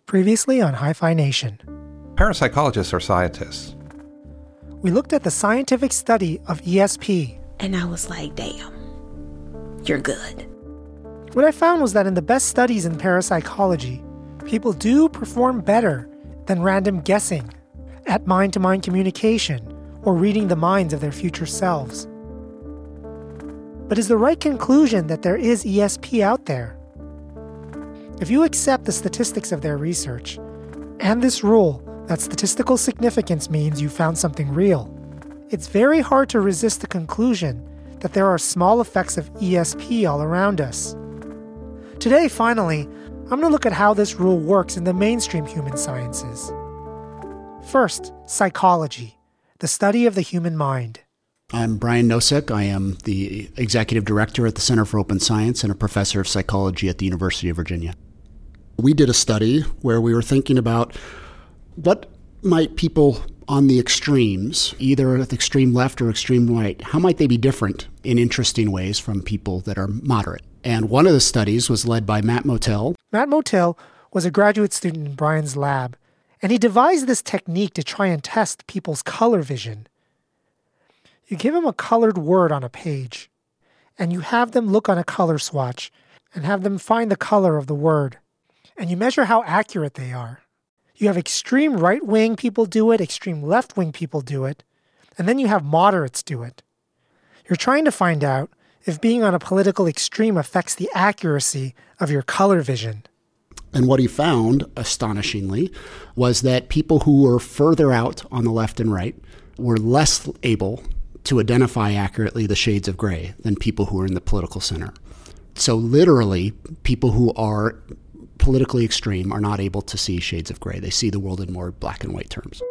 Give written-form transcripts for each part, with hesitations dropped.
Previously on Hi-Fi Nation. Parapsychologists are scientists. We looked at the scientific study of ESP. And I was like, damn, you're good. What I found was that in the best studies in parapsychology, people do perform better than random guessing at mind-to-mind communication or reading the minds of their future selves. But is the right conclusion that there is ESP out there? If you accept the statistics of their research, and this rule that statistical significance means you found something real, it's very hard to resist the conclusion that there are small effects of ESP all around us. Today, finally, I'm going to look at how this rule works in the mainstream human sciences. First, psychology, the study of the human mind. I'm Brian Nosek. I am the Executive Director at the Center for Open Science and a Professor of Psychology at the University of Virginia. We did a study where we were thinking about what might people on the extremes, either at the extreme left or extreme right, how might they be different in interesting ways from people that are moderate? And one of the studies was led by Matt Motyl. Matt Motyl was a graduate student in Brian's lab, and he devised this technique to try and test people's color vision. You give them a colored word on a page, and you have them look on a color swatch and have them find the color of the word, and you measure how accurate they are. You have extreme right-wing people do it, extreme left-wing people do it, and then you have moderates do it. You're trying to find out if being on a political extreme affects the accuracy of your color vision. And what he found, astonishingly, was that people who were further out on the left and right were less able to identify accurately the shades of gray than people who are in the political center. So literally, people who are politically extreme are not able to see shades of gray. They see the world in more black and white terms.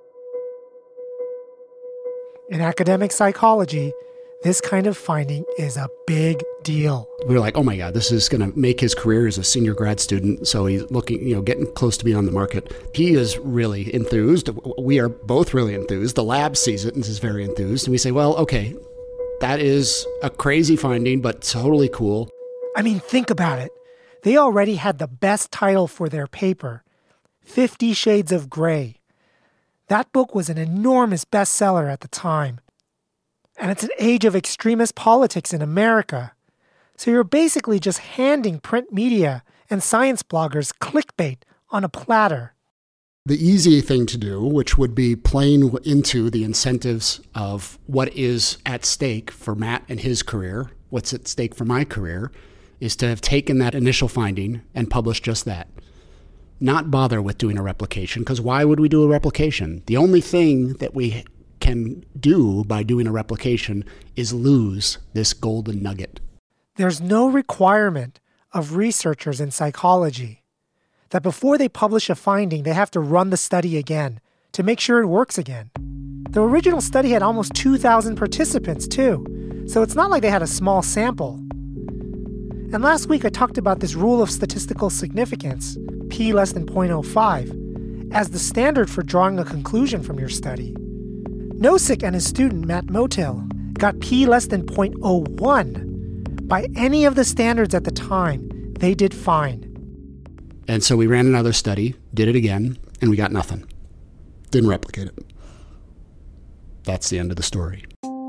In academic psychology, this kind of finding is a big deal. We were like, oh my God, this is going to make his career as a senior grad student. So he's looking, getting close to being on the market. He is really enthused. We are both really enthused. The lab sees it and is very enthused. And we say, well, okay, that is a crazy finding, but totally cool. I mean, think about it. They already had the best title for their paper, 50 Shades of Grey. That book was an enormous bestseller at the time. And it's an age of extremist politics in America. So you're basically just handing print media and science bloggers clickbait on a platter. The easy thing to do, which would be playing into the incentives of what is at stake for Matt and his career, what's at stake for my career, is to have taken that initial finding and published just that. Not bother with doing a replication, because why would we do a replication? The only thing that we can do by doing a replication is lose this golden nugget. There's no requirement of researchers in psychology that before they publish a finding, they have to run the study again to make sure it works again. The original study had almost 2,000 participants too, so it's not like they had a small sample. And last week I talked about this rule of statistical significance, p less than 0.05, as the standard for drawing a conclusion from your study. Nosek and his student Matt Motyl got p less than 0.01. By any of the standards at the time, they did fine. And so we ran another study, did it again, and we got nothing. Didn't replicate it. That's the end of the story.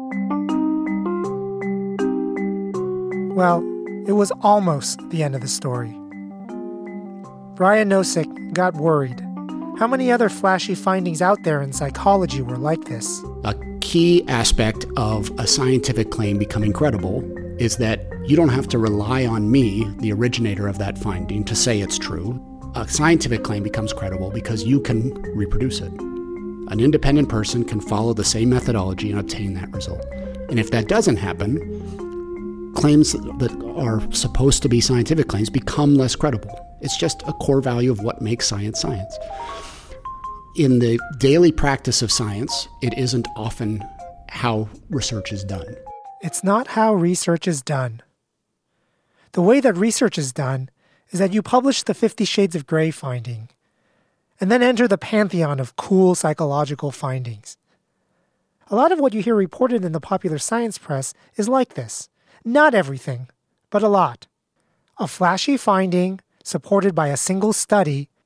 Well, it was almost the end of the story. Brian Nosek got worried. How many other flashy findings out there in psychology were like this? A key aspect of a scientific claim becoming credible is that you don't have to rely on me, the originator of that finding, to say it's true. A scientific claim becomes credible because you can reproduce it. An independent person can follow the same methodology and obtain that result. And if that doesn't happen, claims that are supposed to be scientific claims become less credible. It's just a core value of what makes science science. In the daily practice of science, it isn't often how research is done. It's not how research is done. The way that research is done is that you publish the 50 Shades of Grey finding, and then enter the pantheon of cool psychological findings. A lot of what you hear reported in the popular science press is like this. Not everything, but a lot. A flashy finding supported by a single study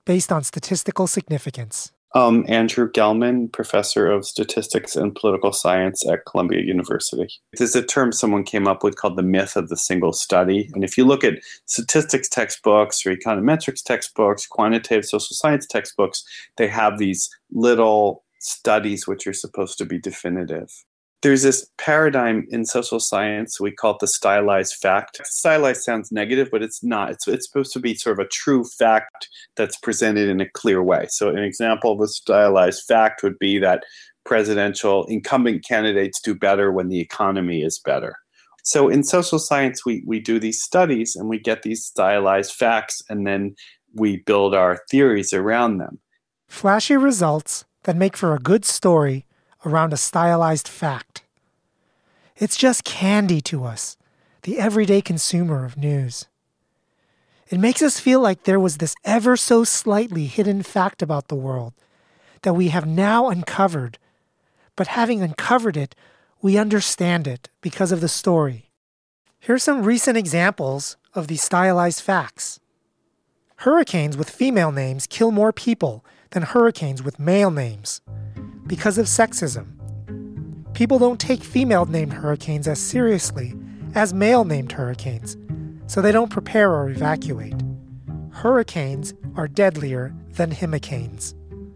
based on statistical significance? Andrew Gelman, professor of statistics and political science at Columbia University. There's a term someone came up with called the myth of the single study. And if you look at statistics textbooks or econometrics textbooks, quantitative social science textbooks, they have these little studies which are supposed to be definitive. There's this paradigm in social science, we call it the stylized fact. Stylized sounds negative, but it's not. It's supposed to be sort of a true fact that's presented in a clear way. So an example of a stylized fact would be that presidential incumbent candidates do better when the economy is better. So in social science, we do these studies and we get these stylized facts, and then we build our theories around them. Flashy results that make for a good story around a stylized fact. It's just candy to us, the everyday consumer of news. It makes us feel like there was this ever so slightly hidden fact about the world that we have now uncovered, but having uncovered it, we understand it because of the story. Here's some recent examples of these stylized facts. Hurricanes with female names kill more people than hurricanes with male names because of sexism. People don't take female-named hurricanes as seriously as male-named hurricanes, so they don't prepare or evacuate. Hurricanes are deadlier than himicanes.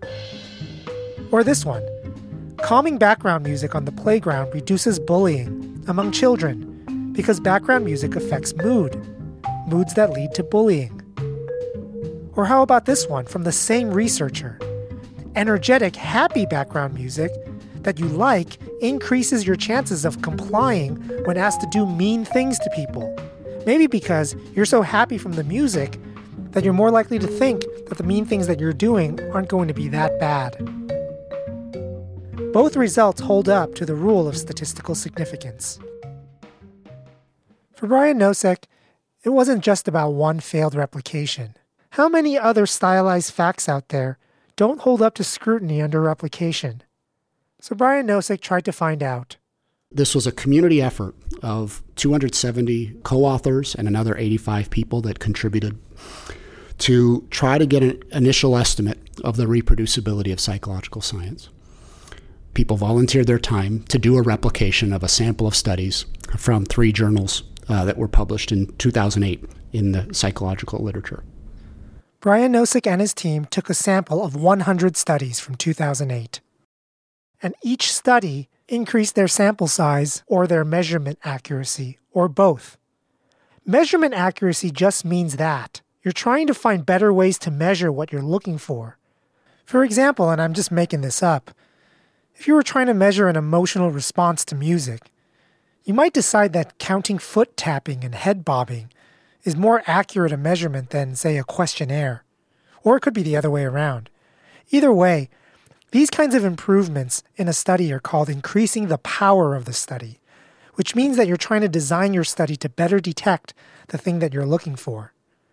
Or this one. Calming background music on the playground reduces bullying among children because background music affects moods that lead to bullying. Or how about this one from the same researcher? Energetic, happy background music that you like increases your chances of complying when asked to do mean things to people. Maybe because you're so happy from the music that you're more likely to think that the mean things that you're doing aren't going to be that bad. Both results hold up to the rule of statistical significance. For Brian Nosek, it wasn't just about one failed replication. How many other stylized facts out there don't hold up to scrutiny under replication? So Brian Nosek tried to find out. This was a community effort of 270 co-authors and another 85 people that contributed to try to get an initial estimate of the reproducibility of psychological science. People volunteered their time to do a replication of a sample of studies from 3 journals that were published in 2008 in the psychological literature. Brian Nosek and his team took a sample of 100 studies from 2008. And each study increased their sample size or their measurement accuracy, or both. Measurement accuracy just means that you're trying to find better ways to measure what you're looking for. For example, and I'm just making this up, if you were trying to measure an emotional response to music, you might decide that counting foot tapping and head bobbing is more accurate a measurement than, say, a questionnaire. Or it could be the other way around. Either way, these kinds of improvements in a study are called increasing the power of the study, which means that you're trying to design your study to better detect the thing that you're looking for.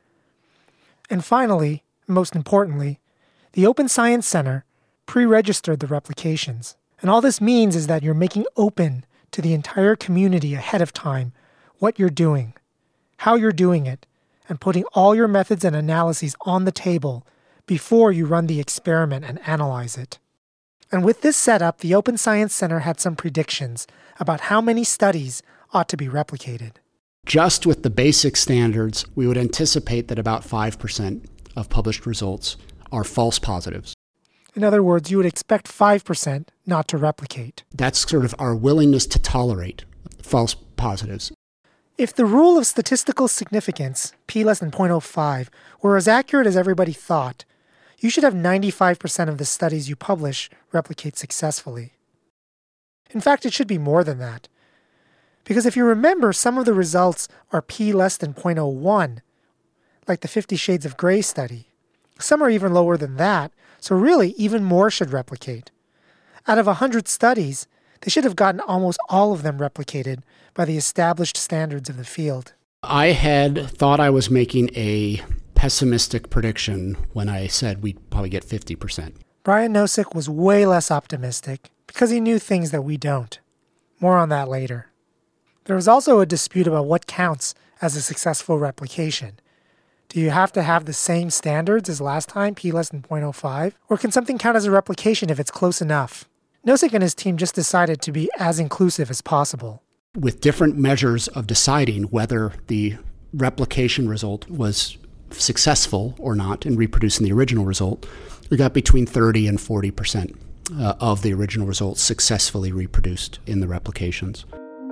And finally, most importantly, the Open Science Center pre-registered the replications. And all this means is that you're making open to the entire community ahead of time what you're doing, how you're doing it, and putting all your methods and analyses on the table before you run the experiment and analyze it. And with this setup, the Open Science Center had some predictions about how many studies ought to be replicated. Just with the basic standards, we would anticipate that about 5% of published results are false positives. In other words, you would expect 5% not to replicate. That's sort of our willingness to tolerate false positives. If the rule of statistical significance, p less than 0.05, were as accurate as everybody thought, you should have 95% of the studies you publish replicate successfully. In fact, it should be more than that. Because if you remember, some of the results are p less than 0.01, like the 50 Shades of Grey study. Some are even lower than that, so really even more should replicate. Out of 100 studies, they should have gotten almost all of them replicated by the established standards of the field. I had thought I was making a pessimistic prediction when I said we'd probably get 50%. Brian Nosek was way less optimistic because he knew things that we don't. More on that later. There was also a dispute about what counts as a successful replication. Do you have to have the same standards as last time, p less than 0.05? Or can something count as a replication if it's close enough? Nosek and his team just decided to be as inclusive as possible. With different measures of deciding whether the replication result was successful or not in reproducing the original result, we got between 30 and 40% of the original result successfully reproduced in the replications.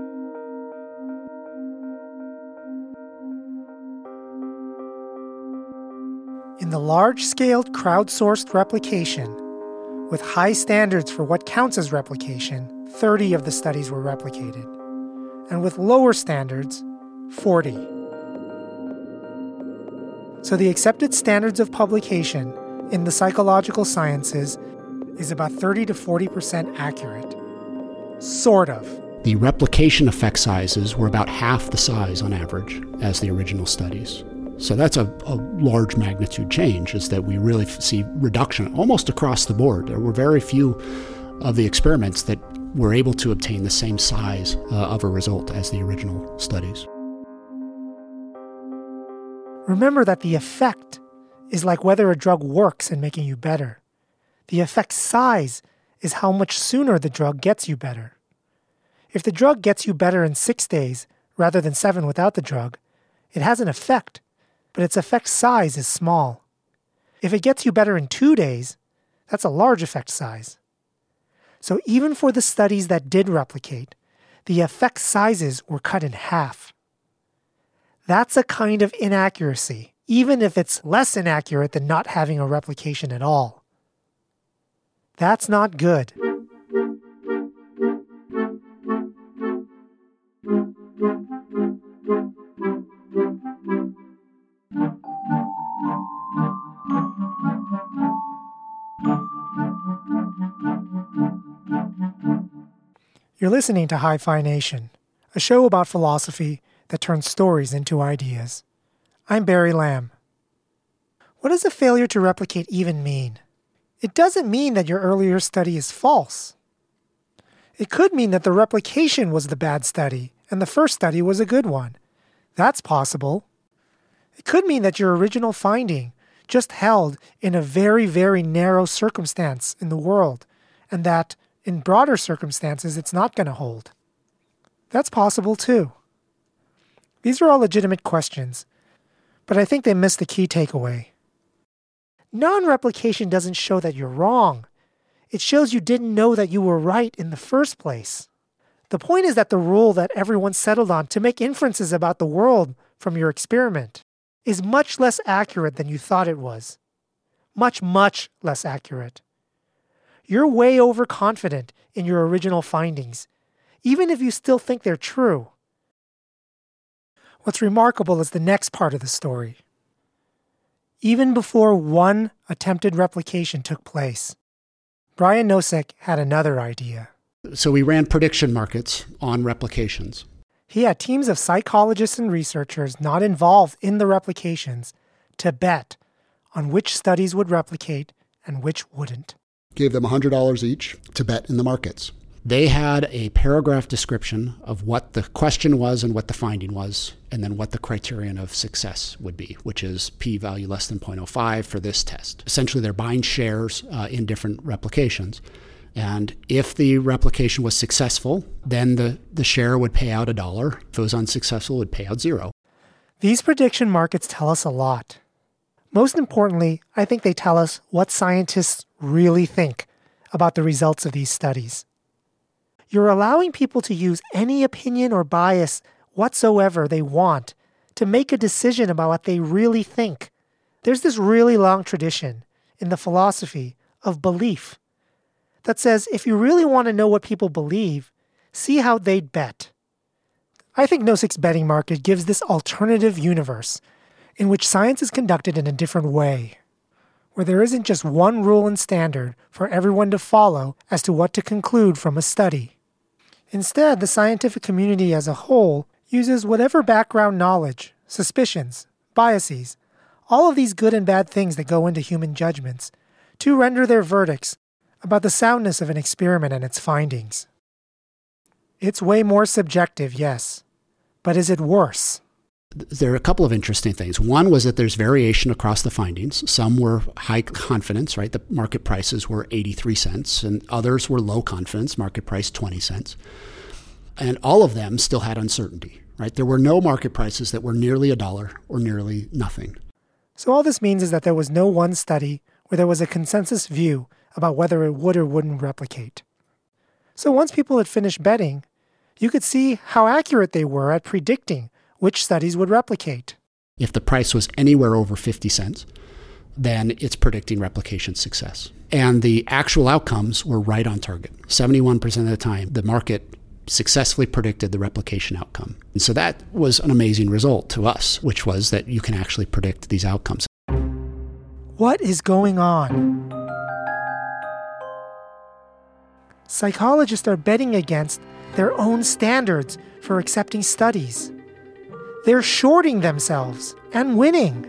In the large-scaled crowdsourced replication, with high standards for what counts as replication, 30 of the studies were replicated. And with lower standards, 40. So the accepted standards of publication in the psychological sciences is about 30 to 40% accurate. Sort of. The replication effect sizes were about half the size on average as the original studies. So that's a large magnitude change, is that we really see reduction almost across the board. There were very few of the experiments that were able to obtain the same size of a result as the original studies. Remember that the effect is like whether a drug works in making you better. The effect size is how much sooner the drug gets you better. If the drug gets you better in 6 days rather than 7 without the drug, it has an effect, but its effect size is small. If it gets you better in 2 days, that's a large effect size. So even for the studies that did replicate, the effect sizes were cut in half. That's a kind of inaccuracy, even if it's less inaccurate than not having a replication at all. That's not good. You're listening to Hi-Fi Nation, a show about philosophy that turns stories into ideas. I'm Barry Lamb. What does a failure to replicate even mean? It doesn't mean that your earlier study is false. It could mean that the replication was the bad study and the first study was a good one. That's possible. It could mean that your original finding just held in a very, very narrow circumstance in the world, and that in broader circumstances it's not going to hold. That's possible too. These are all legitimate questions, but I think they miss the key takeaway. Non-replication doesn't show that you're wrong. It shows you didn't know that you were right in the first place. The point is that the rule that everyone settled on to make inferences about the world from your experiment is much less accurate than you thought it was. Much, much less accurate. You're way overconfident in your original findings, even if you still think they're true. What's remarkable is the next part of the story. Even before one attempted replication took place, Brian Nosek had another idea. So we ran prediction markets on replications. He had teams of psychologists and researchers not involved in the replications to bet on which studies would replicate and which wouldn't. Gave them $100 each to bet in the markets. They had a paragraph description of what the question was and what the finding was, and then what the criterion of success would be, which is p-value less than 0.05 for this test. Essentially, they're buying shares in different replications. And if the replication was successful, then the share would pay out $1. If it was unsuccessful, it would pay out $0. These prediction markets tell us a lot. Most importantly, I think they tell us what scientists really think about the results of these studies. You're allowing people to use any opinion or bias whatsoever they want to make a decision about what they really think. There's this really long tradition in the philosophy of belief that says if you really want to know what people believe, see how they'd bet. I think Nosek's betting market gives this alternative universe in which science is conducted in a different way, where there isn't just one rule and standard for everyone to follow as to what to conclude from a study. Instead, the scientific community as a whole uses whatever background knowledge, suspicions, biases, all of these good and bad things that go into human judgments, to render their verdicts about the soundness of an experiment and its findings. It's way more subjective, yes, but is it worse? There are a couple of interesting things. One was that there's variation across the findings. Some were high confidence, right? The market prices were 83 cents, and others were low confidence, market price 20 cents. And all of them still had uncertainty, right? There were no market prices that were nearly $1 or nearly nothing. So all this means is that there was no one study where there was a consensus view about whether it would or wouldn't replicate. So once people had finished betting, you could see how accurate they were at predicting which studies would replicate. If the price was anywhere over 50 cents, then it's predicting replication success. And the actual outcomes were right on target. 71% of the time, the market successfully predicted the replication outcome. And so that was an amazing result to us, which was that you can actually predict these outcomes. What is going on? Psychologists are betting against their own standards for accepting studies. They're shorting themselves and winning.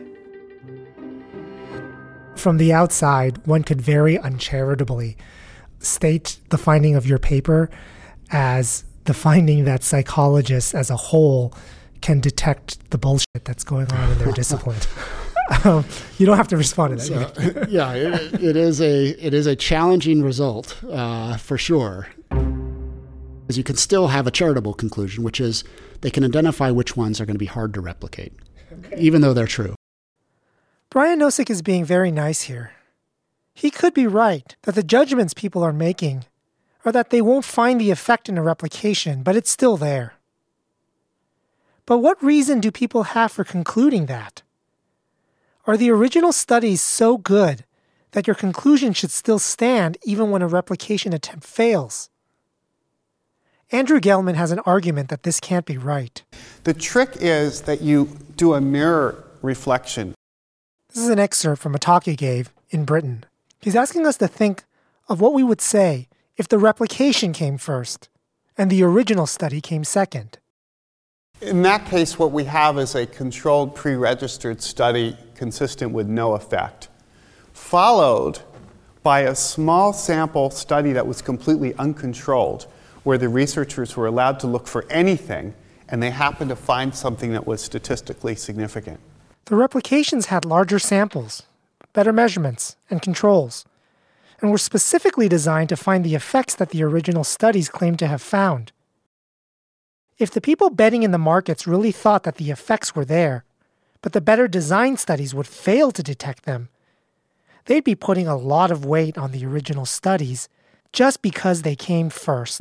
From the outside, one could very uncharitably state the finding of your paper as the finding that psychologists as a whole can detect the bullshit that's going on in their discipline. You don't have to respond to that. So, yeah, it is a challenging result for sure. Because you can still have a charitable conclusion, which is they can identify which ones are going to be hard to replicate, even though they're true. Brian Nosek is being very nice here. He could be right that the judgments people are making are that they won't find the effect in a replication, but it's still there. But what reason do people have for concluding that? Are the original studies so good that your conclusion should still stand even when a replication attempt fails? Andrew Gelman has an argument that this can't be right. The trick is that you do a mirror reflection. This is an excerpt from a talk he gave in Britain. He's asking us to think of what we would say if the replication came first and the original study came second. In that case, what we have is a controlled pre-registered study consistent with no effect, followed by a small sample study that was completely uncontrolled, where the researchers were allowed to look for anything, and they happened to find something that was statistically significant. The replications had larger samples, better measurements, and controls, and were specifically designed to find the effects that the original studies claimed to have found. If the people betting in the markets really thought that the effects were there, but the better designed studies would fail to detect them, they'd be putting a lot of weight on the original studies just because they came first.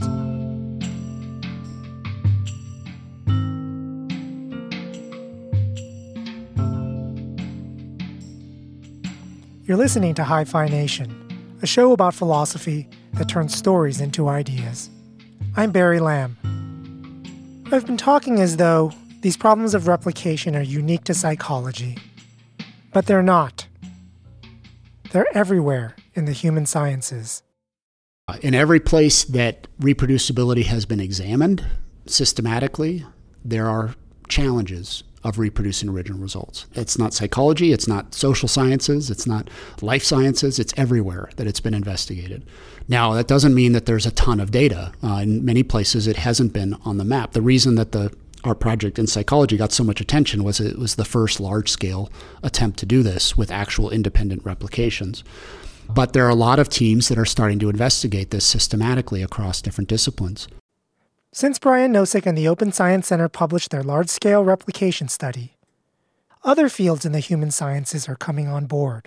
You're listening to Hi-Fi Nation, a show about philosophy that turns stories into ideas. I'm Barry Lamb. I've been talking as though these problems of replication are unique to psychology, but they're not. They're everywhere in the human sciences. In every place that reproducibility has been examined systematically, there are challenges of reproducing original results. It's not psychology, it's not social sciences, it's not life sciences, it's everywhere that it's been investigated. Now, that doesn't mean that there's a ton of data. In many places, it hasn't been on the map. The reason that our project in psychology got so much attention was it was the first large-scale attempt to do this with actual independent replications. But there are a lot of teams that are starting to investigate this systematically across different disciplines. Since Brian Nosek and the Open Science Center published their large-scale replication study, other fields in the human sciences are coming on board.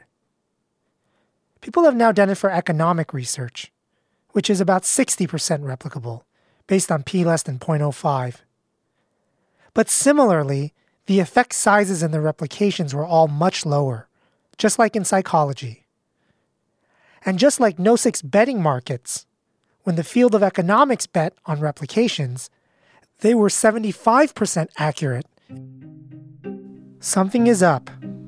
People have now done it for economic research, which is about 60% replicable, based on p less than 0.05. But similarly, the effect sizes in the replications were all much lower, just like in psychology. And just like Nosek's betting markets, when the field of economics bet on replications, they were 75% accurate. Something is up.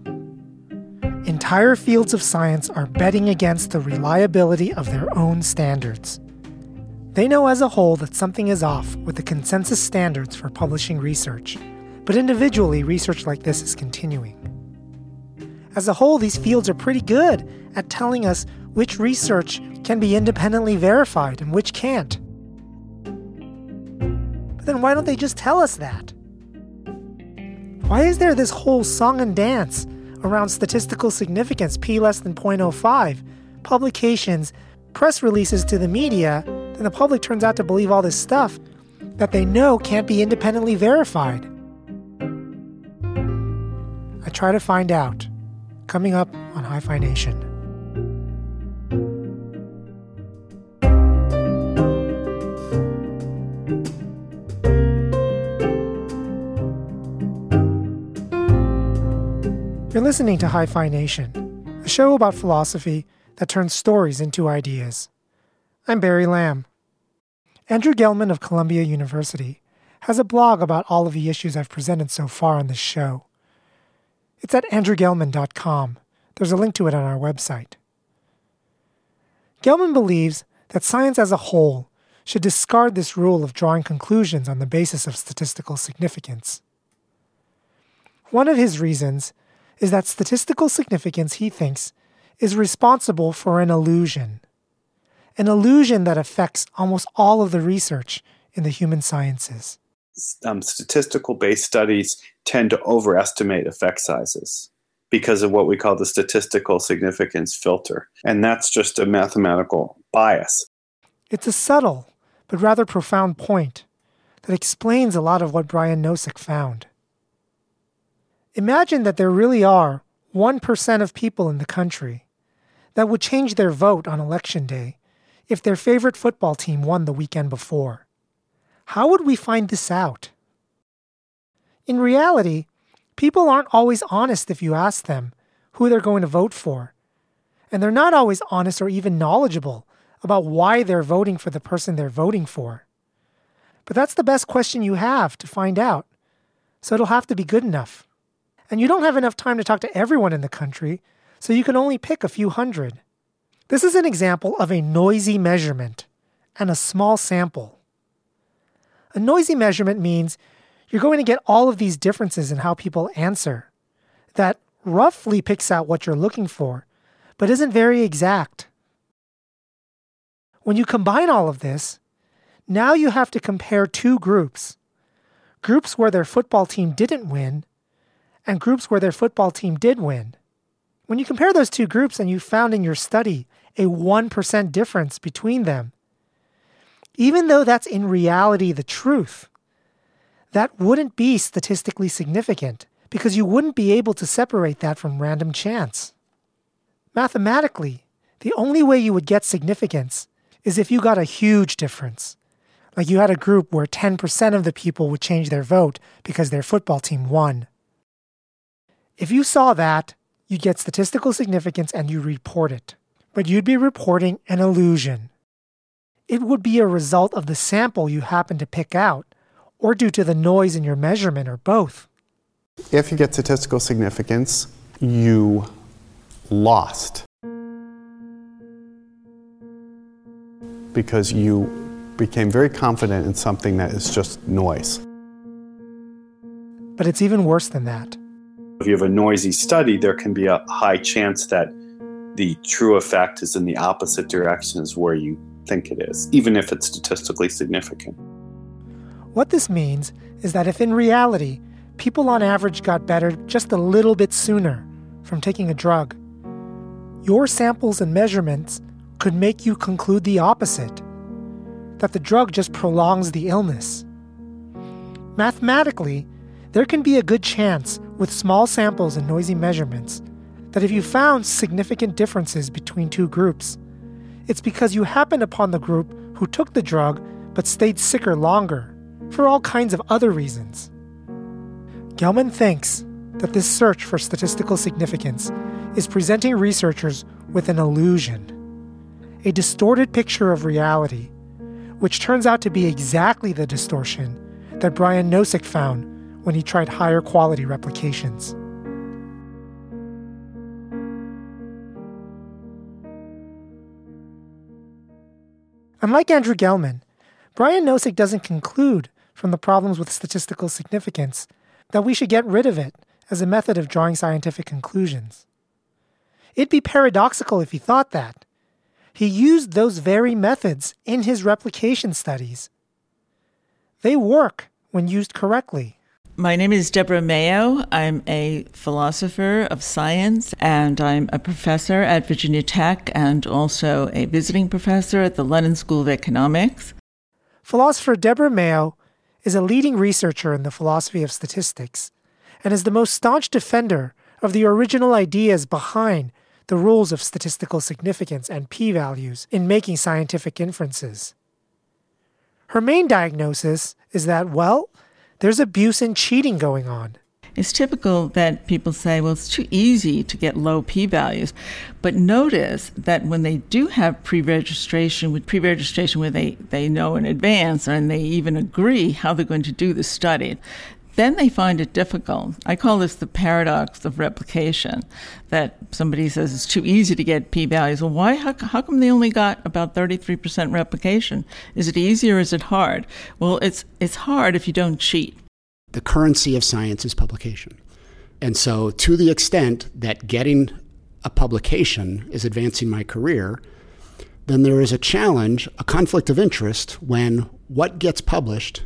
Entire fields of science are betting against the reliability of their own standards. They know as a whole that something is off with the consensus standards for publishing research, but individually, research like this is continuing. As a whole, these fields are pretty good at telling us which research can be independently verified and which can't. But then why don't they just tell us that? Why is there this whole song and dance around statistical significance p less than 0.05, publications, press releases to the media, then the public turns out to believe all this stuff that they know can't be independently verified? I try to find out. Coming up on Hi-Fi Nation. You're listening to Hi-Fi Nation, a show about philosophy that turns stories into ideas. I'm Barry Lamb. Andrew Gelman of Columbia University has a blog about all of the issues I've presented so far on this show. It's at andrewgelman.com. There's a link to it on our website. Gelman believes that science as a whole should discard this rule of drawing conclusions on the basis of statistical significance. One of his reasons is that statistical significance, he thinks, is responsible for an illusion that affects almost all of the research in the human sciences. Statistical-based studies tend to overestimate effect sizes because of what we call the statistical significance filter. And that's just a mathematical bias. It's a subtle but rather profound point that explains a lot of what Brian Nosek found. Imagine that there really are 1% of people in the country that would change their vote on election day if their favorite football team won the weekend before. How would we find this out? In reality, people aren't always honest if you ask them who they're going to vote for. And they're not always honest or even knowledgeable about why they're voting for the person they're voting for. But that's the best question you have to find out, so it'll have to be good enough. And you don't have enough time to talk to everyone in the country, so you can only pick a few hundred. This is an example of a noisy measurement and a small sample. A noisy measurement means you're going to get all of these differences in how people answer that roughly picks out what you're looking for, but isn't very exact. When you combine all of this, now you have to compare two groups. Groups where their football team didn't win and groups where their football team did win. When you compare those two groups and you found in your study a 1% difference between them, even though that's in reality the truth, that wouldn't be statistically significant because you wouldn't be able to separate that from random chance. Mathematically, the only way you would get significance is if you got a huge difference. Like you had a group where 10% of the people would change their vote because their football team won. If you saw that, you'd get statistical significance and you report it. But you'd be reporting an illusion. It would be a result of the sample you happen to pick out, or due to the noise in your measurement, or both. If you get statistical significance, you lost. Because you became very confident in something that is just noise. But it's even worse than that. If you have a noisy study, there can be a high chance that the true effect is in the opposite direction as where you think it is, even if it's statistically significant. What this means is that if in reality, people on average got better just a little bit sooner from taking a drug, your samples and measurements could make you conclude the opposite, that the drug just prolongs the illness. Mathematically, there can be a good chance with small samples and noisy measurements that if you found significant differences between two groups, it's because you happened upon the group who took the drug but stayed sicker longer for all kinds of other reasons. Gelman thinks that this search for statistical significance is presenting researchers with an illusion, a distorted picture of reality, which turns out to be exactly the distortion that Brian Nosek found when he tried higher quality replications. Unlike Andrew Gelman, Brian Nosek doesn't conclude from the problems with statistical significance that we should get rid of it as a method of drawing scientific conclusions. It'd be paradoxical if he thought that. He used those very methods in his replication studies. They work when used correctly. My name is Deborah Mayo. I'm a philosopher of science, and I'm a professor at Virginia Tech and also a visiting professor at the London School of Economics. Philosopher Deborah Mayo is a leading researcher in the philosophy of statistics and is the most staunch defender of the original ideas behind the rules of statistical significance and p-values in making scientific inferences. Her main diagnosis is that, well, there's abuse and cheating going on. It's typical that people say, well, it's too easy to get low p-values. But notice that when they do have pre-registration where they know in advance and they even agree how they're going to do the study, then they find it difficult. I call this the paradox of replication, that somebody says it's too easy to get p-values. Well, why? How come they only got about 33% replication? Is it easy or is it hard? Well, it's hard if you don't cheat. The currency of science is publication. And so to the extent that getting a publication is advancing my career, then there is a challenge, a conflict of interest, when what gets published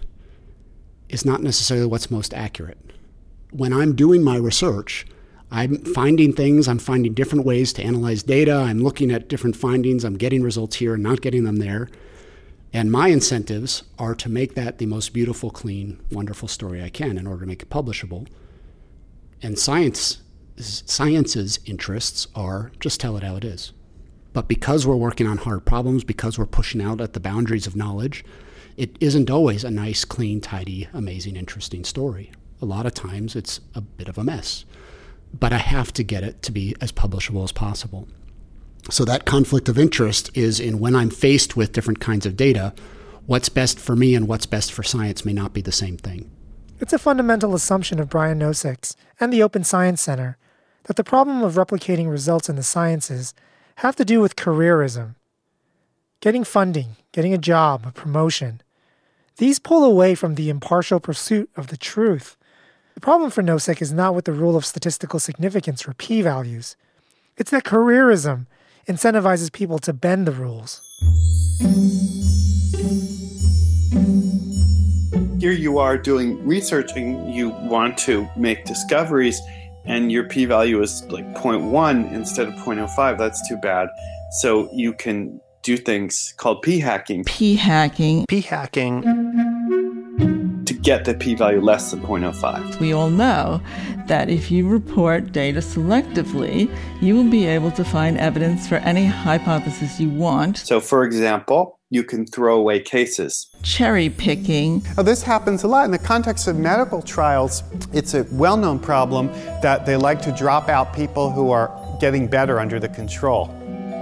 is not necessarily what's most accurate. When I'm doing my research, I'm finding things, I'm finding different ways to analyze data, I'm looking at different findings, I'm getting results here and not getting them there. And my incentives are to make that the most beautiful, clean, wonderful story I can in order to make it publishable. And science's interests are just tell it how it is. But because we're working on hard problems, because we're pushing out at the boundaries of knowledge, it isn't always a nice, clean, tidy, amazing, interesting story. A lot of times it's a bit of a mess. But I have to get it to be as publishable as possible. So that conflict of interest is in when I'm faced with different kinds of data, what's best for me and what's best for science may not be the same thing. It's a fundamental assumption of Brian Nosek's and the Open Science Center that the problem of replicating results in the sciences have to do with careerism. Getting funding, getting a job, a promotion. These pull away from the impartial pursuit of the truth. The problem for Nosek is not with the rule of statistical significance or p-values. It's that careerism incentivizes people to bend the rules. Here you are doing researching, you want to make discoveries, and your p-value is like 0.1 instead of 0.05. That's too bad. So you can do things called p-hacking. P-hacking. To get the p-value less than 0.05. We all know that if you report data selectively, you will be able to find evidence for any hypothesis you want. So, for example, you can throw away cases. Cherry picking. Now, this happens a lot in the context of medical trials. It's a well-known problem that they like to drop out people who are getting better under the control.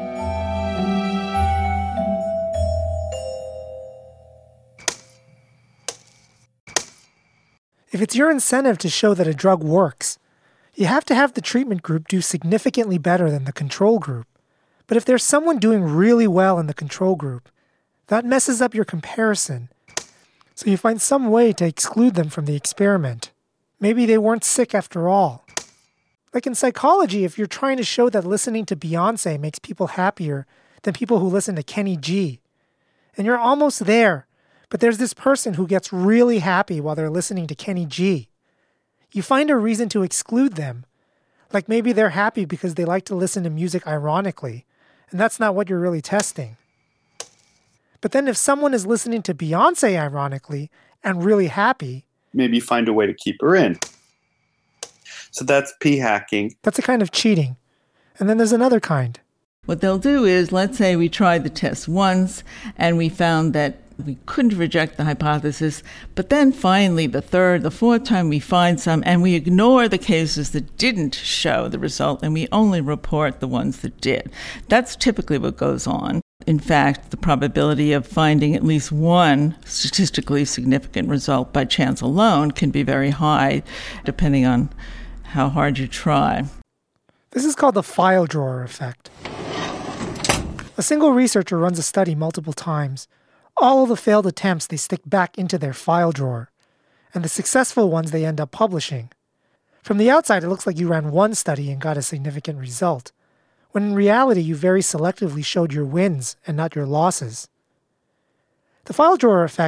If it's your incentive to show that a drug works, you have to have the treatment group do significantly better than the control group. But if there's someone doing really well in the control group, that messes up your comparison. So you find some way to exclude them from the experiment. Maybe they weren't sick after all. Like in psychology, if you're trying to show that listening to Beyoncé makes people happier than people who listen to Kenny G, and you're almost there, but there's this person who gets really happy while they're listening to Kenny G. You find a reason to exclude them. Like maybe they're happy because they like to listen to music ironically, and that's not what you're really testing. But then if someone is listening to Beyoncé ironically and really happy, maybe find a way to keep her in. So that's p-hacking. That's a kind of cheating. And then there's another kind. What they'll do is, let's say we tried the test once and we found that we couldn't reject the hypothesis, but then finally the third, the fourth time we find some and we ignore the cases that didn't show the result and we only report the ones that did. That's typically what goes on. In fact, the probability of finding at least one statistically significant result by chance alone can be very high, depending on how hard you try. This is called the file drawer effect. A single researcher runs a study multiple times. All of the failed attempts they stick back into their file drawer, and the successful ones they end up publishing. From the outside, it looks like you ran one study and got a significant result, when in reality you very selectively showed your wins and not your losses. The file drawer effect,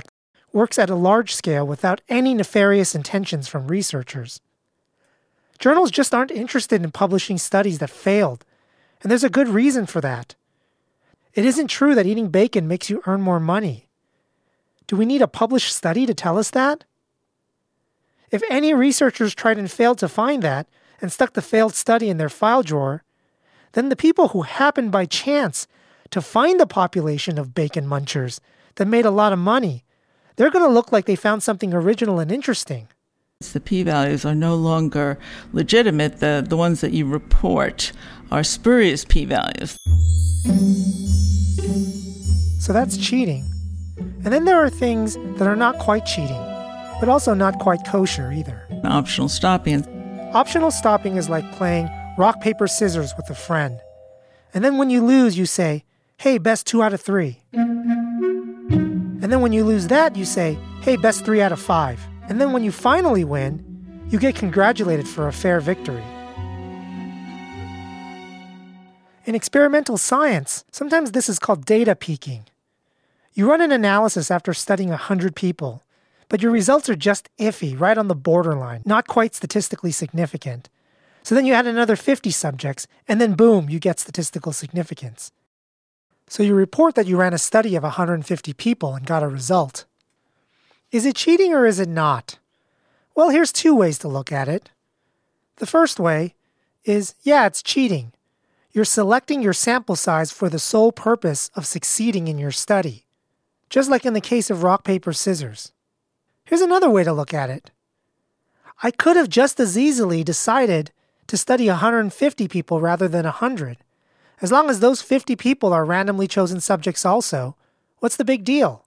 works at a large scale without any nefarious intentions from researchers. Journals just aren't interested in publishing studies that failed, and there's a good reason for that. It isn't true that eating bacon makes you earn more money. Do we need a published study to tell us that? If any researchers tried and failed to find that and stuck the failed study in their file drawer, then the people who happened by chance to find the population of bacon munchers that made a lot of money, they're going to look like they found something original and interesting. The p-values are no longer legitimate. The ones that you report are spurious p-values. So that's cheating. And then there are things that are not quite cheating, but also not quite kosher either. Optional stopping. Optional stopping is like playing rock, paper, scissors with a friend. And then when you lose, you say, hey, best 2 out of 3. And then when you lose that, you say, hey, best 3 out of 5. And then when you finally win, you get congratulated for a fair victory. In experimental science, sometimes this is called data peaking. You run an analysis after studying 100 people, but your results are just iffy, right on the borderline, not quite statistically significant. So then you add another 50 subjects, and then boom, you get statistical significance. So you report that you ran a study of 150 people and got a result. Is it cheating or is it not? Well, here's 2 ways to look at it. The first way is, yeah, it's cheating. You're selecting your sample size for the sole purpose of succeeding in your study, just like in the case of rock, paper, scissors. Here's another way to look at it. I could have just as easily decided to study 150 people rather than 100. As long as those 50 people are randomly chosen subjects also, what's the big deal?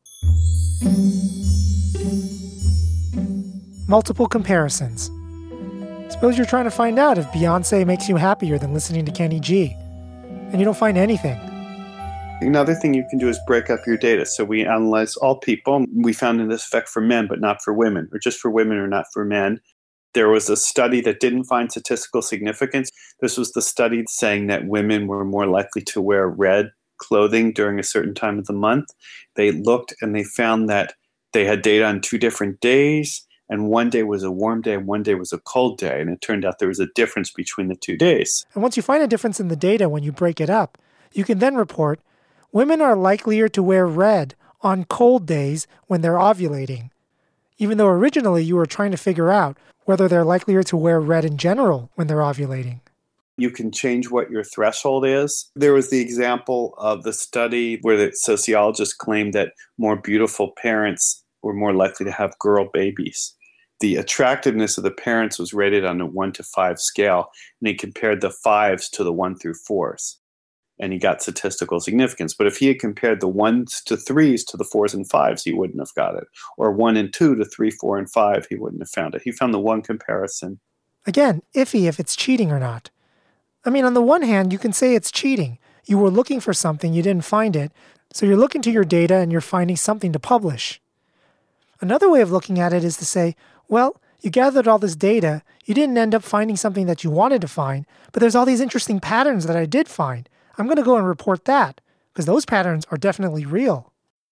Multiple comparisons. Suppose you're trying to find out if Beyoncé makes you happier than listening to Kenny G, and you don't find anything. Another thing you can do is break up your data. So we analyzed all people. We found this effect for men, but not for women, or just for women or not for men. There was a study that didn't find statistical significance. This was the study saying that women were more likely to wear red clothing during a certain time of the month. They looked and they found that they had data on 2 different days, and one day was a warm day and one day was a cold day. And it turned out there was a difference between the 2 days. And once you find a difference in the data when you break it up, you can then report women are likelier to wear red on cold days when they're ovulating, even though originally you were trying to figure out whether they're likelier to wear red in general when they're ovulating. You can change what your threshold is. There was the example of the study where the sociologists claimed that more beautiful parents were more likely to have girl babies. The attractiveness of the parents was rated on a 1 to 5 scale, and he compared the 5s to the 1 through 4s. And he got statistical significance. But if he had compared the 1s to 3s to the 4s and 5s, he wouldn't have got it. Or 1 and 2 to 3, 4, and 5, he wouldn't have found it. He found the one comparison. Again, iffy if it's cheating or not. I mean, on the one hand, you can say it's cheating. You were looking for something, you didn't find it, so you're looking to your data and you're finding something to publish. Another way of looking at it is to say, well, you gathered all this data, you didn't end up finding something that you wanted to find, but there's all these interesting patterns that I did find. I'm going to go and report that, because those patterns are definitely real.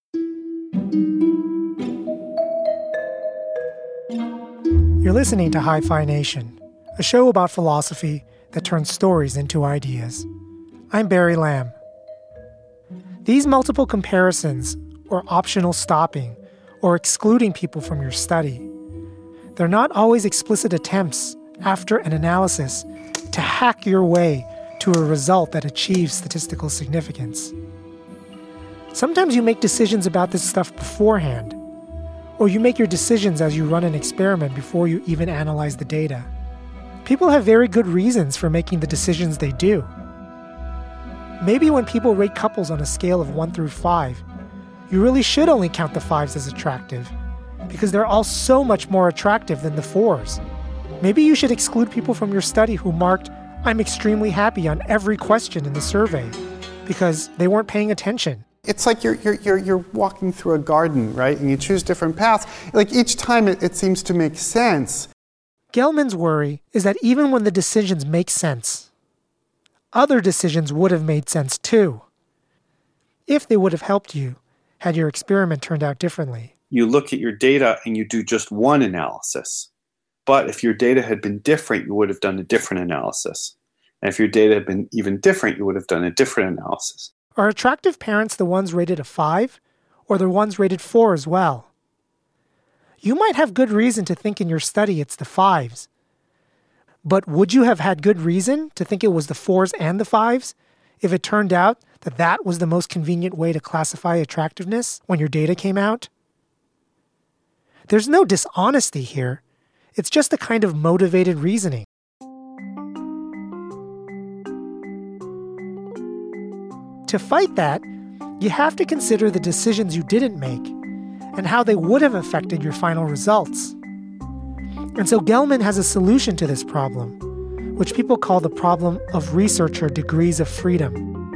You're listening to Hi-Fi Nation, a show about philosophy that turns stories into ideas. I'm Barry Lamb. These multiple comparisons, or optional stopping, or excluding people from your study, they're not always explicit attempts, after an analysis, to hack your way to a result that achieves statistical significance. Sometimes you make decisions about this stuff beforehand, or you make your decisions as you run an experiment before you even analyze the data. People have very good reasons for making the decisions they do. Maybe when people rate couples on a scale of 1 through 5, you really should only count the 5s as attractive, because they're all so much more attractive than the 4s. Maybe you should exclude people from your study who marked, "I'm extremely happy" on every question in the survey, because they weren't paying attention. It's like you're walking through a garden, right? And you choose different paths. Like each time it seems to make sense. Gelman's worry is that even when the decisions make sense, other decisions would have made sense too, if they would have helped you had your experiment turned out differently. you look at your data and you do just one analysis. But if your data had been different, you would have done a different analysis. And if your data had been even different, you would have done a different analysis. Are attractive parents the ones rated a 5 or the ones rated 4 as well? You might have good reason to think in your study it's the 5s. But would you have had good reason to think it was the 4s and the 5s if it turned out that that was the most convenient way to classify attractiveness when your data came out? There's no dishonesty here. It's just a kind of motivated reasoning. To fight that, you have to consider the decisions you didn't make and how they would have affected your final results. And so Gelman has a solution to this problem, which people call the problem of researcher degrees of freedom.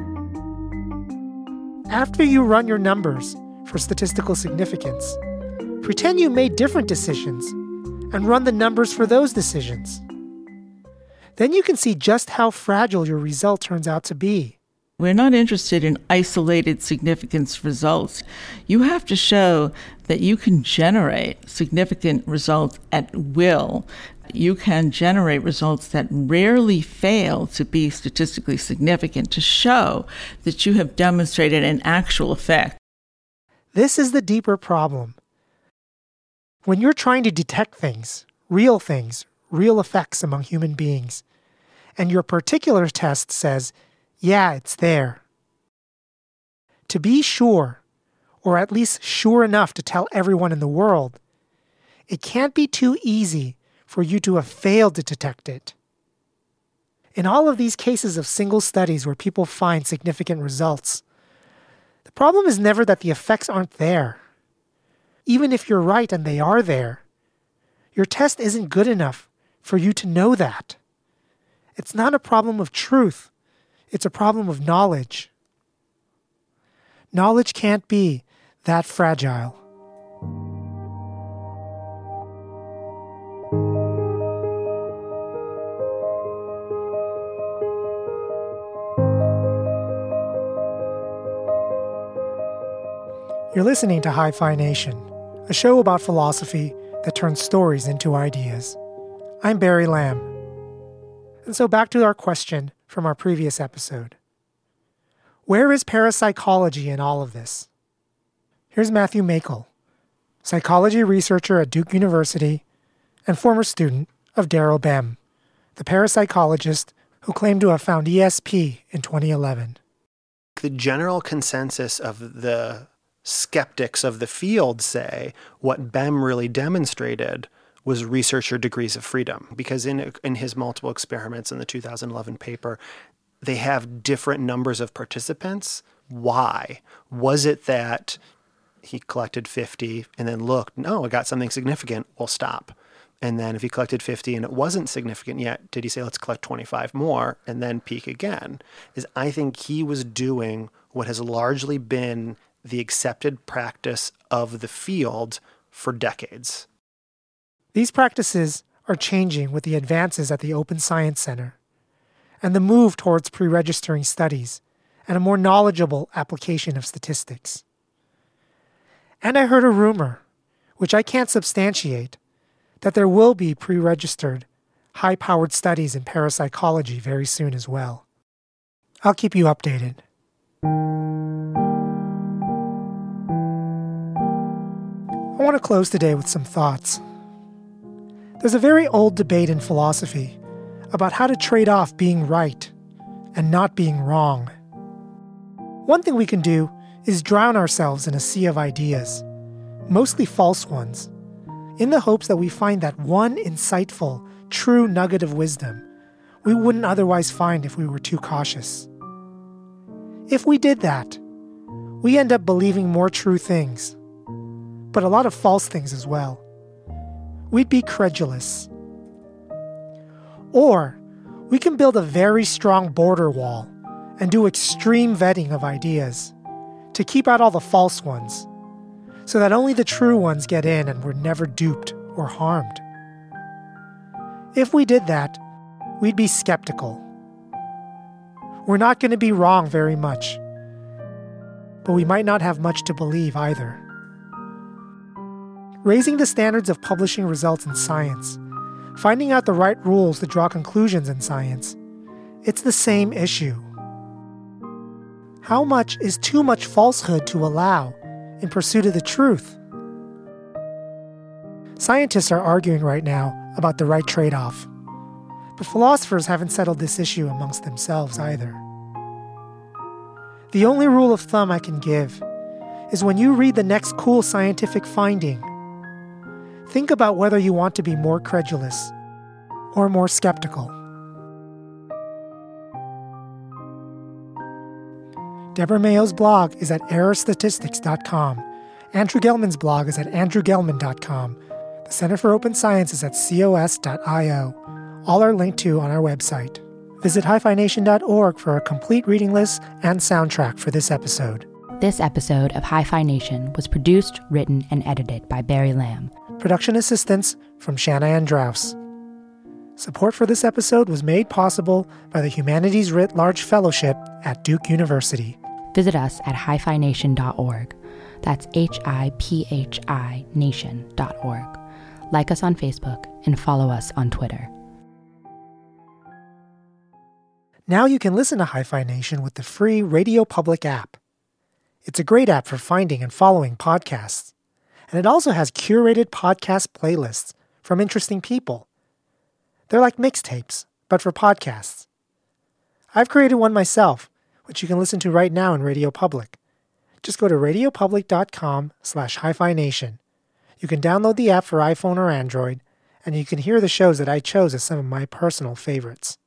After you run your numbers for statistical significance, pretend you made different decisions and run the numbers for those decisions. Then you can see just how fragile your result turns out to be. We're not interested in isolated significance results. You have to show that you can generate significant results at will. You can generate results that rarely fail to be statistically significant to show that you have demonstrated an actual effect. This is the deeper problem. When you're trying to detect things, real effects among human beings, and your particular test says, yeah, it's there. To be sure, or at least sure enough to tell everyone in the world, it can't be too easy for you to have failed to detect it. In all of these cases of single studies where people find significant results, the problem is never that the effects aren't there. Even if you're right and they are there, your test isn't good enough for you to know that. It's not a problem of truth. It's a problem of knowledge. Knowledge can't be that fragile. You're listening to Hi-Fi Nation, a show about philosophy that turns stories into ideas. I'm Barry Lamb. And so back to our question from our previous episode. Where is parapsychology in all of this? Here's Matthew Makel, psychology researcher at Duke University and former student of Daryl Bem, the parapsychologist who claimed to have found ESP in 2011. The general consensus of the skeptics of the field say what Bem really demonstrated was researcher degrees of freedom, because in his multiple experiments in the 2011 paper, they have different numbers of participants. Why? Was it that he collected 50 and then looked, no, I got something significant, we'll stop. And then if he collected 50 and it wasn't significant yet, did he say, let's collect 25 more and then peak again? I think he was doing what has largely been the accepted practice of the field for decades. These practices are changing with the advances at the Open Science Center and the move towards pre-registering studies and a more knowledgeable application of statistics. And I heard a rumor, which I can't substantiate, that there will be pre-registered, high-powered studies in parapsychology very soon as well. I'll keep you updated. I want to close today with some thoughts. There's a very old debate in philosophy about how to trade off being right and not being wrong. One thing we can do is drown ourselves in a sea of ideas, mostly false ones, in the hopes that we find that one insightful, true nugget of wisdom we wouldn't otherwise find if we were too cautious. If we did that, we end up believing more true things, but a lot of false things as well. We'd be credulous. Or we can build a very strong border wall and do extreme vetting of ideas to keep out all the false ones, so that only the true ones get in and we're never duped or harmed. If we did that, we'd be skeptical. We're not going to be wrong very much, but we might not have much to believe either. Raising the standards of publishing results in science, finding out the right rules to draw conclusions in science, it's the same issue. How much is too much falsehood to allow in pursuit of the truth? Scientists are arguing right now about the right trade-off, but philosophers haven't settled this issue amongst themselves either. The only rule of thumb I can give is when you read the next cool scientific finding, think about whether you want to be more credulous or more skeptical. Deborah Mayo's blog is at errorstatistics.com. Andrew Gelman's blog is at andrewgelman.com. The Center for Open Science is at cos.io. All are linked to on our website. Visit HiFiNation.org for a complete reading list and soundtrack for this episode. This episode of Hi-Fi Nation was produced, written, and edited by Barry Lamb. Production assistance from Shanna Andraus. Support for this episode was made possible by the Humanities Writ Large Fellowship at Duke University. Visit us at HiFiNation.org. That's HIPHI Nation.org. Like us on Facebook and follow us on Twitter. Now you can listen to Hi-Fi Nation with the free Radio Public app. It's a great app for finding and following podcasts. And it also has curated podcast playlists from interesting people. They're like mixtapes, but for podcasts. I've created one myself, which you can listen to right now in Radio Public. Just go to radiopublic.com/Hi-Fi Nation. You can download the app for iPhone or Android, and you can hear the shows that I chose as some of my personal favorites.